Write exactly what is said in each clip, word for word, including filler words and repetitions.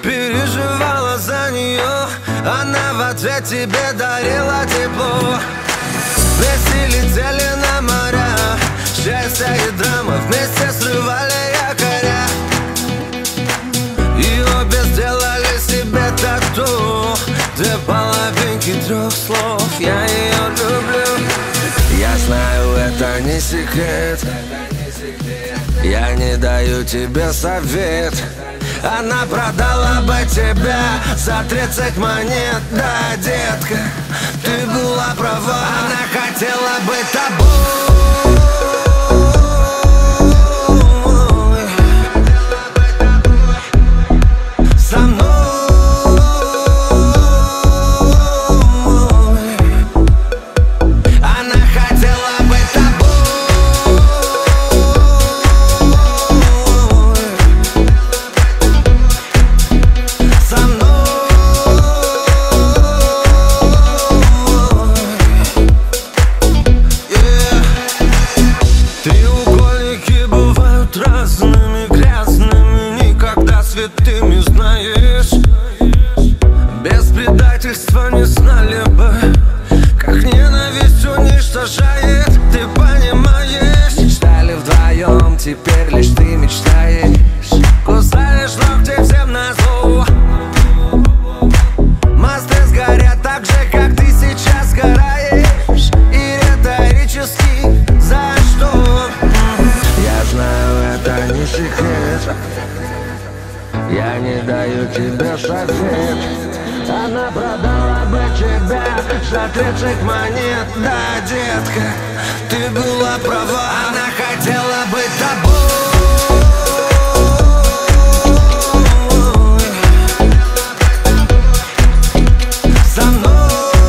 переживала за нее, она в ответ тебе дарила тепло. Вместе летели на моря, счастье и драма вместе срывали якоря. И обе сделали себе тату, две половинки трех слов. Я ее люблю. Я знаю, это не секрет, я не даю тебе совет. Она продала бы тебя за тридцать монет. Да, детка, ты была права, она хотела быть тобой. Со мной. Она хотела быть тобой. Со мной. Yeah. Треугольники бывают разными, грязными, никогда святыми, знаешь. Без предательства не знали бы, как ненависть уничтожает, ты понимаешь. Мечтали вдвоем, теперь лишь ты мечтаешь. Кусаешь ногти всем назло. Мосты сгорят так же, как ты сейчас сгораешь. И риторически за что? Я знаю, это не секрет, я не даю тебе совет. Она продала бы тебя за тридцать монет. Да, детка, ты была права, она хотела быть тобой. Со мной.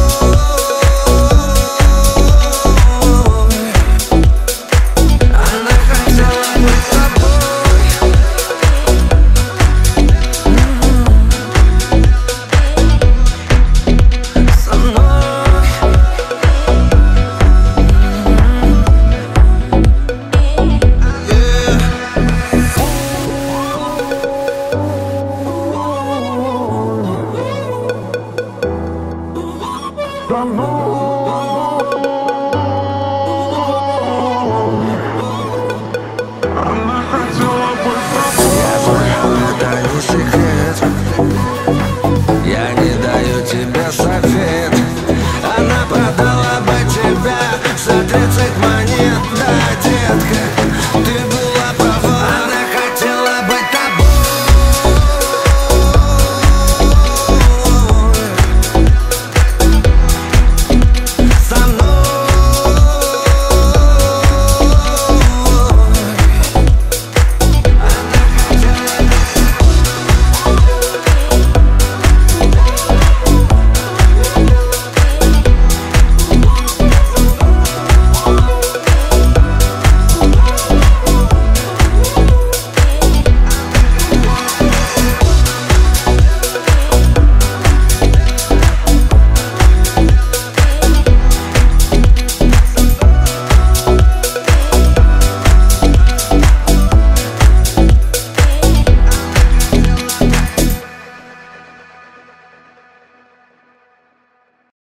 Она хотела быть тобой. Со мной. Yeah. Со мной.